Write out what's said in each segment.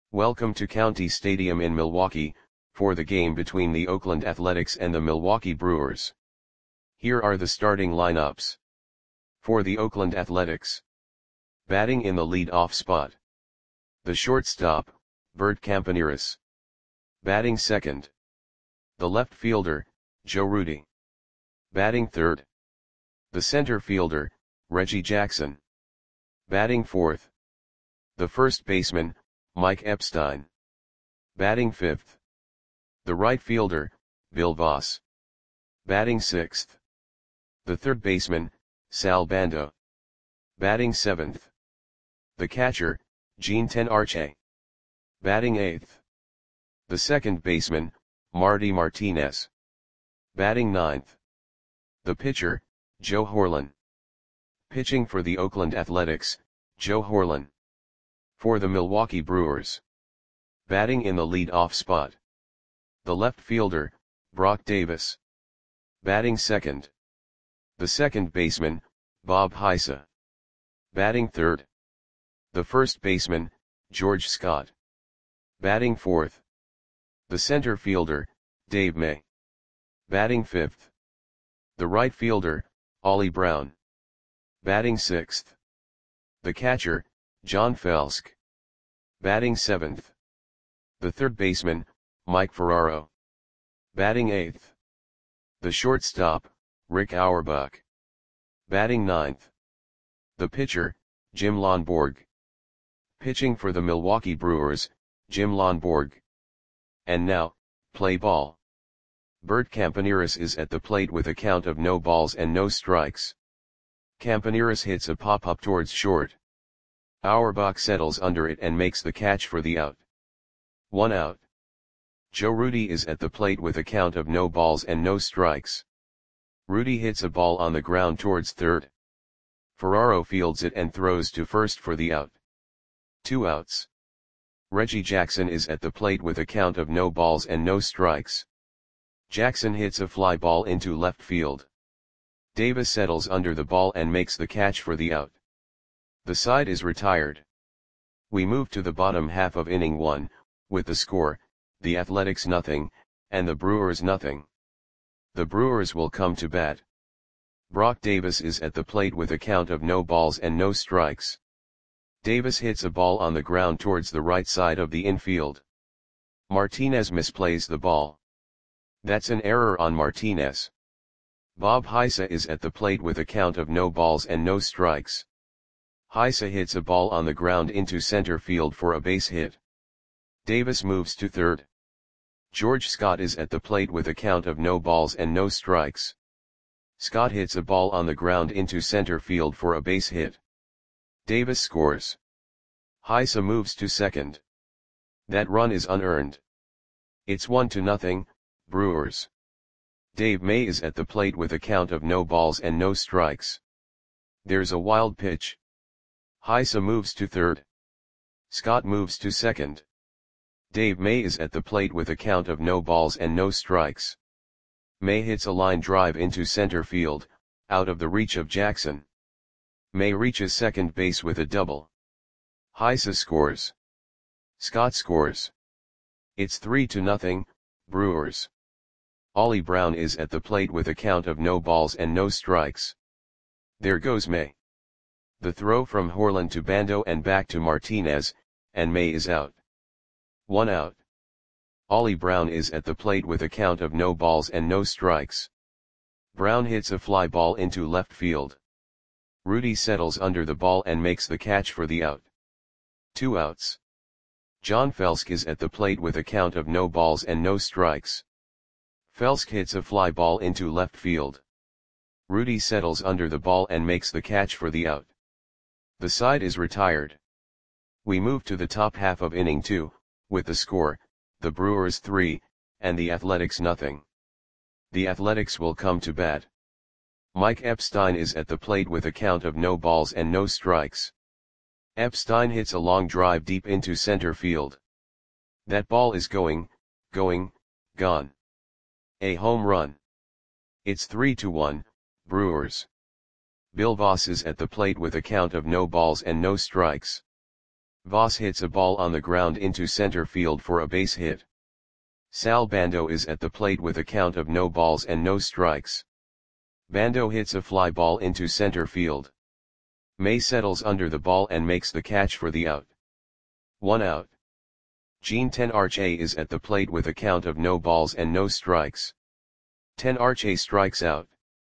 Welcome to County Stadium in Milwaukee, for the game between the Oakland Athletics and the Milwaukee Brewers. Here are the starting lineups. For the Oakland Athletics. Batting in the lead-off spot. The shortstop, Bert Campaneris. Batting second. The left fielder, Joe Rudi. Batting third. The center fielder, Reggie Jackson. Batting fourth. The first baseman, Mike Epstein. Batting fifth. The right fielder, Bill Voss. Batting sixth. The third baseman, Sal Bando. Batting seventh. The catcher, Gene Tenarche. Batting eighth. The second baseman, Marty Martinez. Batting ninth. The pitcher, Joe Horlen. Pitching for the Oakland Athletics, Joe Horlen. For the Milwaukee Brewers. Batting in the lead-off spot. The left fielder, Brock Davis. Batting second. The second baseman, Bob Heisa. Batting third. The first baseman, George Scott. Batting fourth. The center fielder, Dave May. Batting fifth. The right fielder, Ollie Brown. Batting sixth. The catcher, John Felsk. Batting seventh. The third baseman, Mike Ferraro. Batting eighth. The shortstop, Rick Auerbach. Batting ninth. The pitcher, Jim Lonborg. Pitching for the Milwaukee Brewers, Jim Lonborg. And now, play ball. Bert Campaneris is at the plate with a count of no balls and no strikes. Campaneris hits a pop-up towards short. Auerbach settles under it and makes the catch for the out. 1 out. Joe Rudi is at the plate with a count of no balls and no strikes. Rudi hits a ball on the ground towards third. Ferraro fields it and throws to first for the out. 2 outs. Reggie Jackson is at the plate with a count of no balls and no strikes. Jackson hits a fly ball into left field. Davis settles under the ball and makes the catch for the out. The side is retired. We move to the bottom half of inning 1, with the score, the Athletics 0, and the Brewers 0. The Brewers will come to bat. Brock Davis is at the plate with a count of no balls and no strikes. Davis hits a ball on the ground towards the right side of the infield. Martinez misplays the ball. That's an error on Martinez. Bob Heisa is at the plate with a count of no balls and no strikes. Heisa hits a ball on the ground into center field for a base hit. Davis moves to third. George Scott is at the plate with a count of no balls and no strikes. Scott hits a ball on the ground into center field for a base hit. Davis scores. Heisa moves to second. That run is unearned. It's 1-0, Brewers. Dave May is at the plate with a count of no balls and no strikes. There's a wild pitch. Heisa moves to third. Scott moves to second. Dave May is at the plate with a count of no balls and no strikes. May hits a line drive into center field, out of the reach of Jackson. May reaches second base with a double. Heisa scores. Scott scores. It's 3-0, Brewers. Ollie Brown is at the plate with a count of no balls and no strikes. There goes May. The throw from Horlen to Bando and back to Martinez, and May is out. 1 out. Ollie Brown is at the plate with a count of no balls and no strikes. Brown hits a fly ball into left field. Rudi settles under the ball and makes the catch for the out. 2 outs. John Felsk is at the plate with a count of no balls and no strikes. Felsk hits a fly ball into left field. Rudi settles under the ball and makes the catch for the out. The side is retired. We move to the top half of inning 2, with the score, the Brewers 3, and the Athletics 0. The Athletics will come to bat. Mike Epstein is at the plate with a count of no balls and no strikes. Epstein hits a long drive deep into center field. That ball is gone. A home run. It's 3-1, Brewers. Bill Voss is at the plate with a count of no balls and no strikes. Voss hits a ball on the ground into center field for a base hit. Sal Bando is at the plate with a count of no balls and no strikes. Bando hits a fly ball into center field. May settles under the ball and makes the catch for the out. 1 out. Jean Tenarche is at the plate with a count of no balls and no strikes. Tenarche strikes out.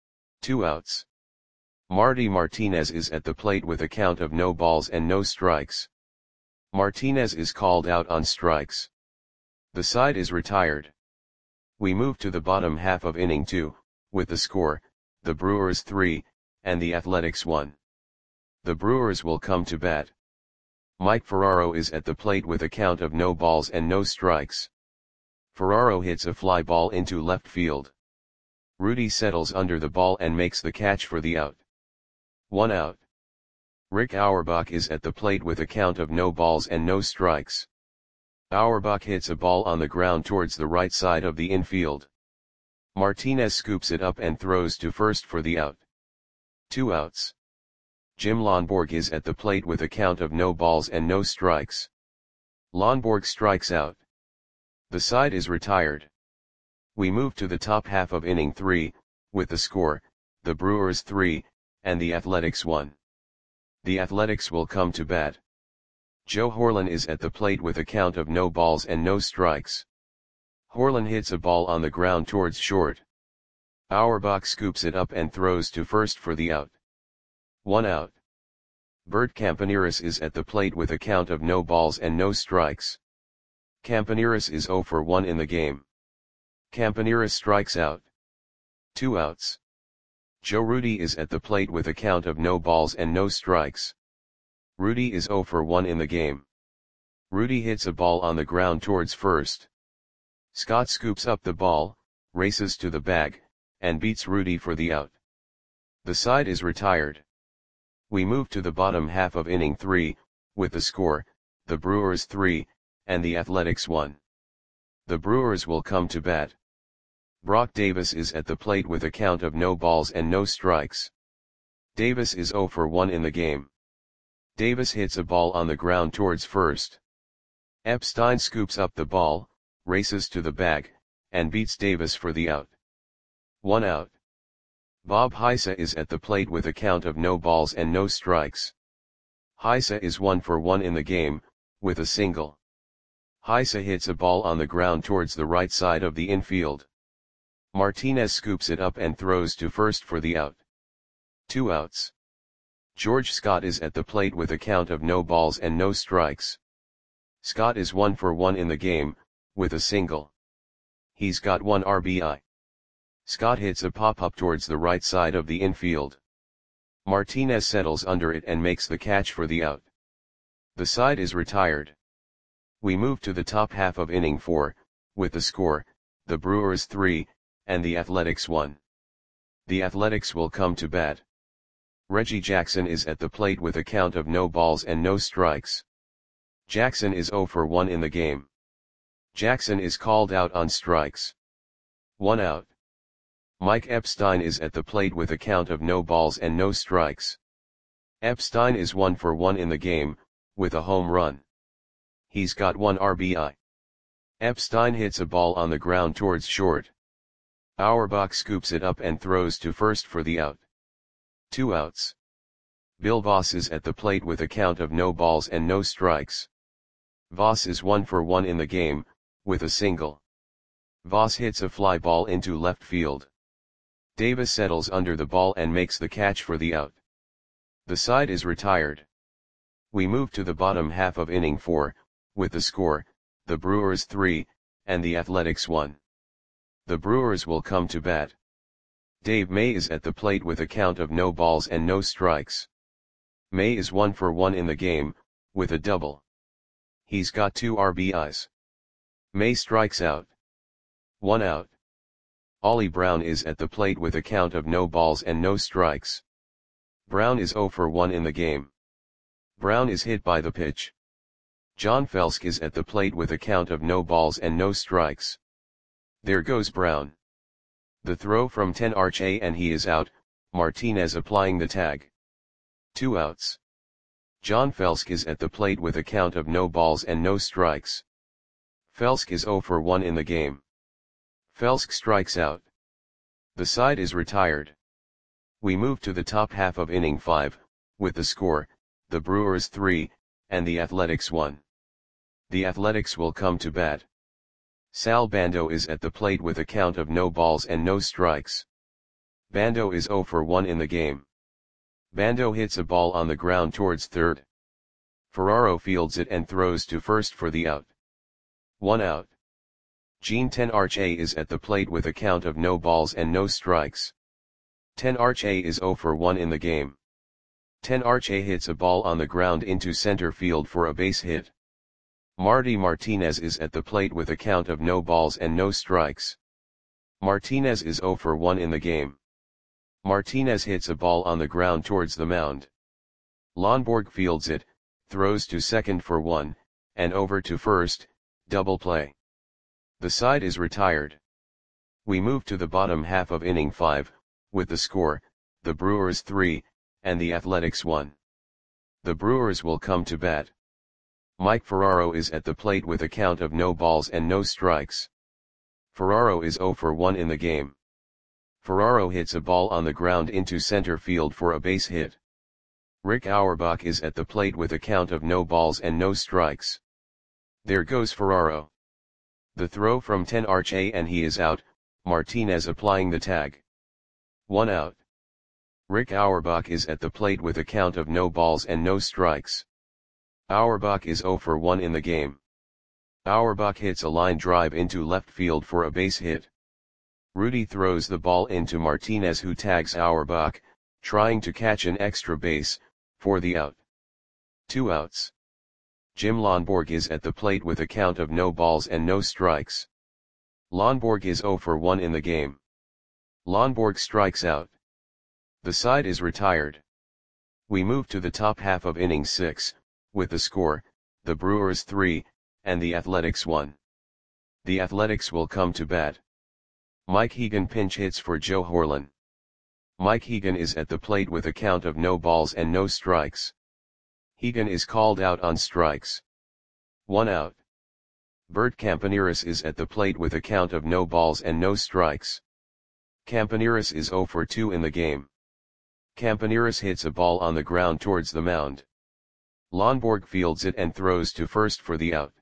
2 outs. Marty Martinez is at the plate with a count of no balls and no strikes. Martinez is called out on strikes. The side is retired. We move to the bottom half of inning 2, with the score, the Brewers 3, and the Athletics 1. The Brewers will come to bat. Mike Ferraro is at the plate with a count of no balls and no strikes. Ferraro hits a fly ball into left field. Rudy settles under the ball and makes the catch for the out. 1 out. Rick Auerbach is at the plate with a count of no balls and no strikes. Auerbach hits a ball on the ground towards the right side of the infield. Martinez scoops it up and throws to first for the out. 2 outs. Jim Lonborg is at the plate with a count of no balls and no strikes. Lonborg strikes out. The side is retired. We move to the top half of inning 3, with the score, the Brewers 3, and the Athletics 1. The Athletics will come to bat. Joe Horlin is at the plate with a count of no balls and no strikes. Horlin hits a ball on the ground towards short. Auerbach scoops it up and throws to first for the out. 1 out. Bert Campaneris is at the plate with a count of no balls and no strikes. Campaneris is 0 for 1 in the game. Campaneris strikes out. 2 outs. Joe Rudy is at the plate with a count of no balls and no strikes. Rudy is 0 for 1 in the game. Rudy hits a ball on the ground towards first. Scott scoops up the ball, races to the bag, and beats Rudy for the out. The side is retired. We move to the bottom half of inning 3, with the score, the Brewers 3, and the Athletics 1. The Brewers will come to bat. Brock Davis is at the plate with a count of no balls and no strikes. Davis is 0 for 1 in the game. Davis hits a ball on the ground towards first. Epstein scoops up the ball, races to the bag, and beats Davis for the out. 1 out. Bob Heisa is at the plate with a count of no balls and no strikes. Heisa is 1 for 1 in the game, with a single. Heisa hits a ball on the ground towards the right side of the infield. Martinez scoops it up and throws to first for the out. 2 outs. George Scott is at the plate with a count of no balls and no strikes. Scott is 1 for 1 in the game, with a single. He's got 1 RBI. Scott hits a pop-up towards the right side of the infield. Martinez settles under it and makes the catch for the out. The side is retired. We move to the top half of inning 4, with the score, the Brewers 3, and the Athletics 1. The Athletics will come to bat. Reggie Jackson is at the plate with a count of no balls and no strikes. Jackson is 0 for 1 in the game. Jackson is called out on strikes. 1 out. Mike Epstein is at the plate with a count of no balls and no strikes. Epstein is 1 for 1 in the game, with a home run. He's got 1 RBI. Epstein hits a ball on the ground towards short. Auerbach scoops it up and throws to first for the out. 2 outs. Bill Voss is at the plate with a count of no balls and no strikes. Voss is 1 for 1 in the game, with a single. Voss hits a fly ball into left field. Davis settles under the ball and makes the catch for the out. The side is retired. We move to the bottom half of inning 4, with the score, the Brewers 3, and the Athletics 1. The Brewers will come to bat. Dave May is at the plate with a count of no balls and no strikes. May is 1 for 1 in the game, with a double. He's got 2 RBIs. May strikes out. 1 out. Ollie Brown is at the plate with a count of no balls and no strikes. Brown is 0 for 1 in the game. Brown is hit by the pitch. John Felsk is at the plate with a count of no balls and no strikes. There goes Brown. The throw from Tenarche and he is out, Martinez applying the tag. 2 outs. John Felsk is at the plate with a count of no balls and no strikes. Felsk is 0 for 1 in the game. Felsk strikes out. The side is retired. We move to the top half of inning 5, with the score, the Brewers 3, and the Athletics 1. The Athletics will come to bat. Sal Bando is at the plate with a count of no balls and no strikes. Bando is 0 for 1 in the game. Bando hits a ball on the ground towards third. Ferraro fields it and throws to first for the out. 1 out. Jean Tenarche is at the plate with a count of no balls and no strikes. Tenarche is 0 for 1 in the game. Tenarche hits a ball on the ground into center field for a base hit. Marty Martinez is at the plate with a count of no balls and no strikes. Martinez is 0 for 1 in the game. Martinez hits a ball on the ground towards the mound. Lonborg fields it, throws to second for 1, and over to first, double play. The side is retired. We move to the bottom half of inning 5, with the score, the Brewers 3, and the Athletics 1. The Brewers will come to bat. Mike Ferraro is at the plate with a count of no balls and no strikes. Ferraro is 0 for 1 in the game. Ferraro hits a ball on the ground into center field for a base hit. Rick Auerbach is at the plate with a count of no balls and no strikes. There goes Ferraro. The throw from Tenarche and he is out, Martinez applying the tag. 1 out. Rick Auerbach is at the plate with a count of no balls and no strikes. Auerbach is 0 for 1 in the game. Auerbach hits a line drive into left field for a base hit. Rudy throws the ball into Martinez who tags Auerbach, trying to catch an extra base, for the out. 2 outs. Jim Lonborg is at the plate with a count of no balls and no strikes. Lonborg is 0 for 1 in the game. Lonborg strikes out. The side is retired. We move to the top half of inning 6, with the score, the Brewers 3, and the Athletics 1. The Athletics will come to bat. Mike Hegan pinch hits for Joe Horlen. Mike Hegan is at the plate with a count of no balls and no strikes. Hegan is called out on strikes. 1 out. Bert Campaneris is at the plate with a count of no balls and no strikes. Campaneris is 0 for 2 in the game. Campaneris hits a ball on the ground towards the mound. Lonborg fields it and throws to first for the out.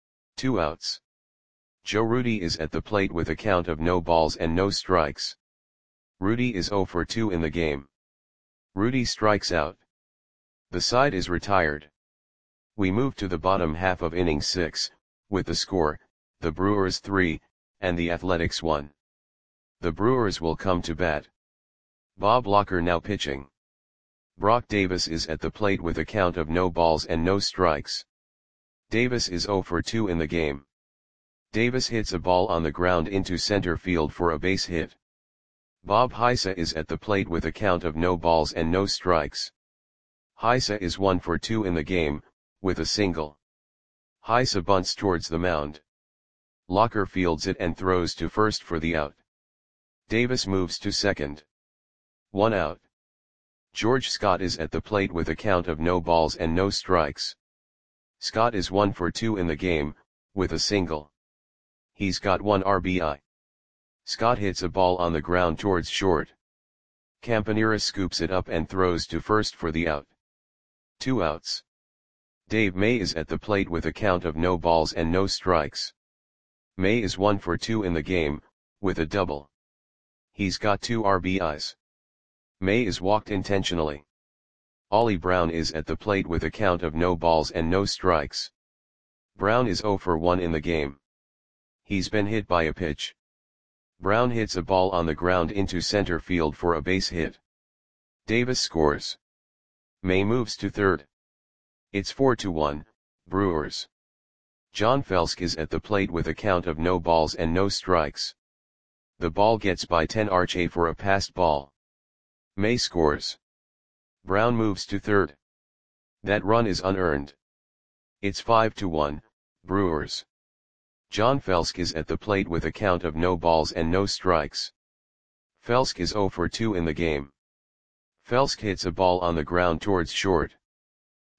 2 outs. Joe Rudy is at the plate with a count of no balls and no strikes. Rudy is 0 for 2 in the game. Rudy strikes out. The side is retired. We move to the bottom half of inning 6, with the score, the Brewers 3, and the Athletics 1. The Brewers will come to bat. Bob Locker now pitching. Brock Davis is at the plate with a count of no balls and no strikes. Davis is 0 for 2 in the game. Davis hits a ball on the ground into center field for a base hit. Bob Heisa is at the plate with a count of no balls and no strikes. Heisa is 1 for 2 in the game, with a single. Heisa bunts towards the mound. Locker fields it and throws to first for the out. Davis moves to second. 1 out. George Scott is at the plate with a count of no balls and no strikes. Scott is 1 for 2 in the game, with a single. He's got 1 RBI. Scott hits a ball on the ground towards short. Campaneris scoops it up and throws to first for the out. 2 outs. Dave May is at the plate with a count of no balls and no strikes. May is 1 for 2 in the game, with a double. He's got 2 RBIs. May is walked intentionally. Ollie Brown is at the plate with a count of no balls and no strikes. Brown is 0 for 1 in the game. He's been hit by a pitch. Brown hits a ball on the ground into center field for a base hit. Davis scores. May moves to third. It's 4-1, Brewers. John Felsk is at the plate with a count of no balls and no strikes. The ball gets by Tenarche for a passed ball. May scores. Brown moves to third. That run is unearned. It's 5-1, Brewers. John Felsk is at the plate with a count of no balls and no strikes. Felsk is 0 for 2 in the game. Felsk hits a ball on the ground towards short.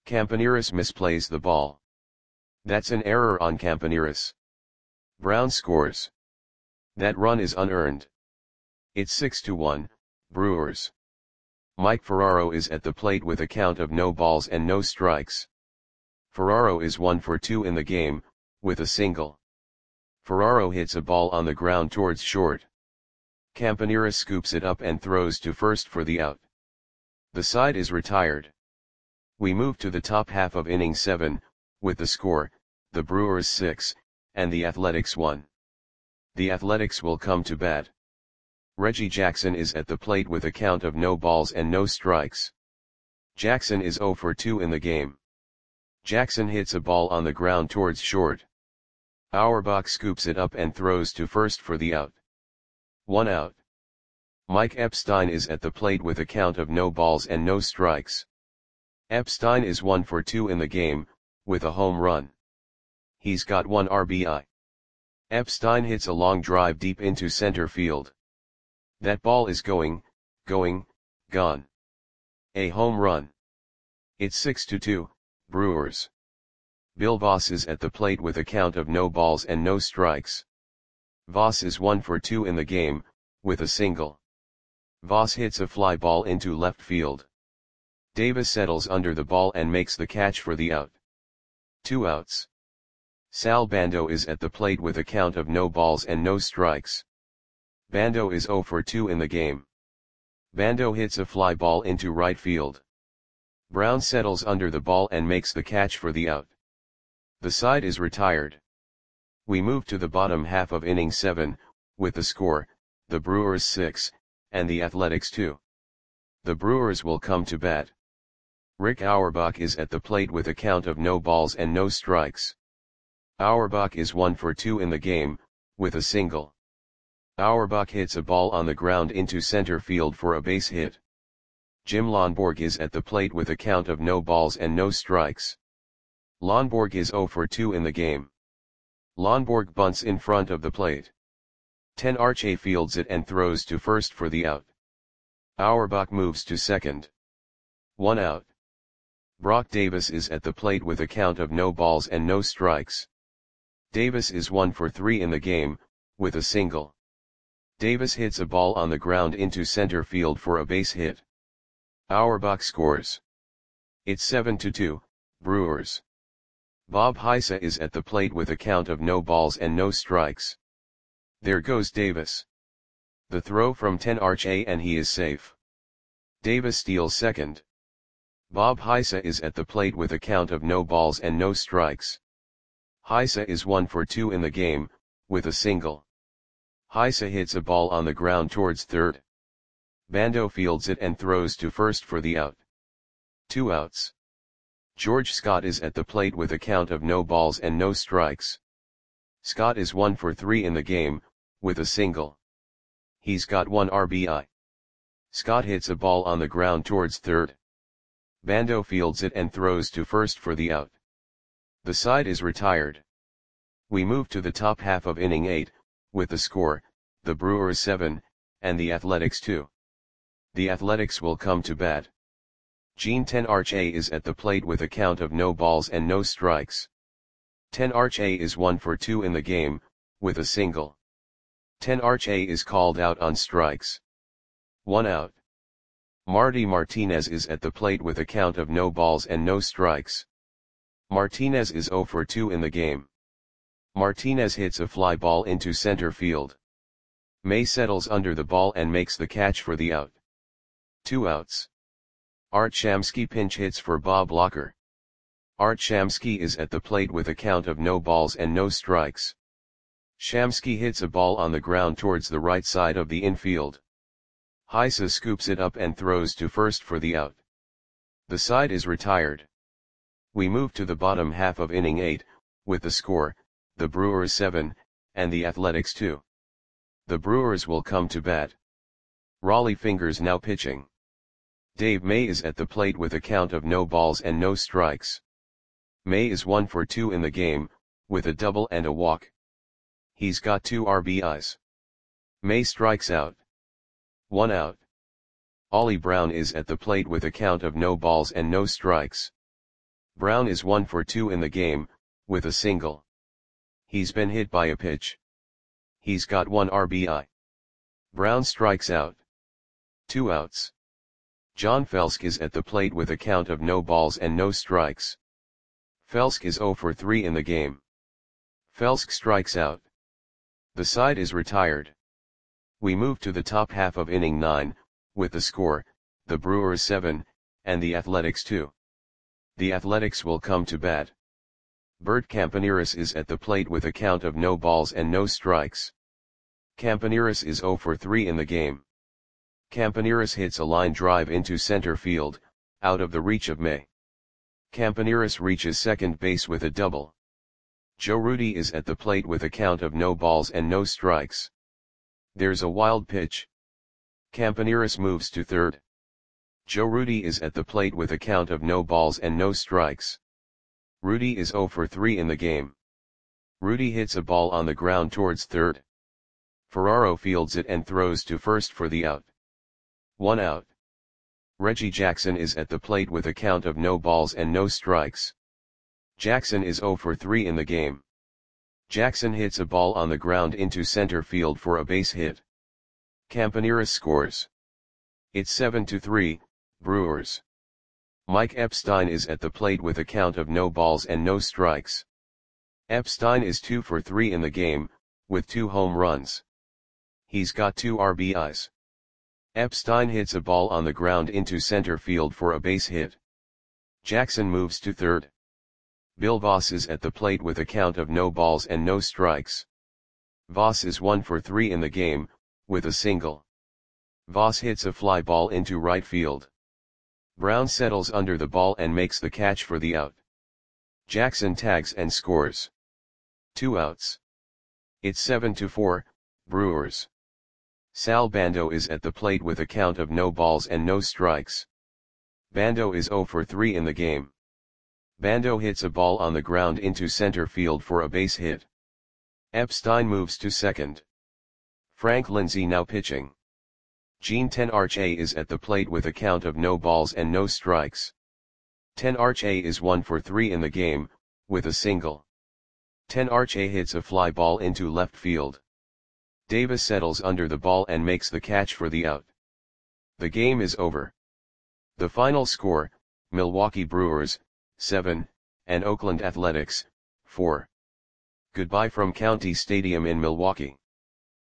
Campaneris misplays the ball. That's an error on Campaneris. Brown scores. That run is unearned. It's 6-1, Brewers. Mike Ferraro is at the plate with a count of no balls and no strikes. Ferraro is 1 for 2 in the game, with a single. Ferraro hits a ball on the ground towards short. Campaneris scoops it up and throws to first for the out. The side is retired. We move to the top half of inning 7, with the score, the Brewers 6, and the Athletics 1. The Athletics will come to bat. Reggie Jackson is at the plate with a count of no balls and no strikes. Jackson is 0 for 2 in the game. Jackson hits a ball on the ground towards short. Auerbach scoops it up and throws to first for the out. 1 out. Mike Epstein is at the plate with a count of no balls and no strikes. Epstein is 1 for 2 in the game, with a home run. He's got 1 RBI. Epstein hits a long drive deep into center field. That ball is going, gone. A home run. It's 6-2, Brewers. Bill Voss is at the plate with a count of no balls and no strikes. Voss is 1 for 2 in the game, with a single. Voss hits a fly ball into left field. Davis settles under the ball and makes the catch for the out. 2 outs. Sal Bando is at the plate with a count of no balls and no strikes. Bando is 0 for 2 in the game. Bando hits a fly ball into right field. Brown settles under the ball and makes the catch for the out. The side is retired. We move to the bottom half of inning 7, with the score, the Brewers 6, and the Athletics 2. The Brewers will come to bat. Rick Auerbach is at the plate with a count of no balls and no strikes. Auerbach is 1 for 2 in the game, with a single. Auerbach hits a ball on the ground into center field for a base hit. Jim Lonborg is at the plate with a count of no balls and no strikes. Lonborg is 0 for 2 in the game. Lonborg bunts in front of the plate. Tenarche fields it and throws to first for the out. Auerbach moves to second. 1 out. Brock Davis is at the plate with a count of no balls and no strikes. Davis is 1 for 3 in the game, with a single. Davis hits a ball on the ground into center field for a base hit. Auerbach scores. It's 7-2, Brewers. Bob Heise is at the plate with a count of no balls and no strikes. There goes Davis. The throw from Tenarche and he is safe. Davis steals second. Bob Heise is at the plate with a count of no balls and no strikes. Heise is 1 for 2 in the game, with a single. Heise hits a ball on the ground towards third. Bando fields it and throws to first for the out. 2 outs. George Scott is at the plate with a count of no balls and no strikes. Scott is 1 for 3 in the game, with a single. He's got 1 RBI. Scott hits a ball on the ground towards third. Bando fields it and throws to first for the out. The side is retired. We move to the top half of inning 8, with the score, the Brewers 7, and the Athletics 2. The Athletics will come to bat. Gene Tenarche is at the plate with a count of no balls and no strikes. Tenarche is 1 for 2 in the game, with a single. Tenarche is called out on strikes. 1 out. Marty Martinez is at the plate with a count of no balls and no strikes. Martinez is 0 for 2 in the game. Martinez hits a fly ball into center field. May settles under the ball and makes the catch for the out. 2 outs. Art Shamsky pinch hits for Bob Locker. Art Shamsky is at the plate with a count of no balls and no strikes. Shamsky hits a ball on the ground towards the right side of the infield. Heise scoops it up and throws to first for the out. The side is retired. We move to the bottom half of inning 8, with the score, the Brewers 7, and the Athletics 2. The Brewers will come to bat. Rollie Fingers now pitching. Dave May is at the plate with a count of no balls and no strikes. May is 1 for 2 in the game, with a double and a walk. He's got 2 RBIs. May strikes out. 1 out. Ollie Brown is at the plate with a count of no balls and no strikes. Brown is 1 for 2 in the game, with a single. He's been hit by a pitch. He's got 1 RBI. Brown strikes out. 2 outs. John Felsk is at the plate with a count of no balls and no strikes. Felsk is 0 for 3 in the game. Felsk strikes out. The side is retired. We move to the top half of inning 9, with the score, the Brewers 7, and the Athletics 2. The Athletics will come to bat. Bert Campaneris is at the plate with a count of no balls and no strikes. Campaneris is 0 for 3 in the game. Campaneris hits a line drive into center field, out of the reach of May. Campaneris reaches second base with a double. Joe Rudi is at the plate with a count of no balls and no strikes. There's a wild pitch. Campaneris moves to third. Joe Rudi is at the plate with a count of no balls and no strikes. Rudi is 0 for 3 in the game. Rudi hits a ball on the ground towards third. Ferraro fields it and throws to first for the out. 1 out. Reggie Jackson is at the plate with a count of no balls and no strikes. Jackson is 0 for 3 in the game. Jackson hits a ball on the ground into center field for a base hit. Campaneris scores. It's 7-3, Brewers. Mike Epstein is at the plate with a count of no balls and no strikes. Epstein is 2 for 3 in the game, with 2 home runs. He's got 2 RBIs. Epstein hits a ball on the ground into center field for a base hit. Jackson moves to third. Bill Voss is at the plate with a count of no balls and no strikes. Voss is 1 for 3 in the game, with a single. Voss hits a fly ball into right field. Brown settles under the ball and makes the catch for the out. Jackson tags and scores. 2 outs. It's 7-4, Brewers. Sal Bando is at the plate with a count of no balls and no strikes. Bando is 0 for 3 in the game. Bando hits a ball on the ground into center field for a base hit. Epstein moves to second. Frank Lindsay now pitching. Gene Tenarche is at the plate with a count of no balls and no strikes. Tenarche is 1 for 3 in the game, with a single. Tenarche hits a fly ball into left field. Davis settles under the ball and makes the catch for the out. The game is over. The final score, Milwaukee Brewers, 7, and Oakland Athletics, 4. Goodbye from County Stadium in Milwaukee.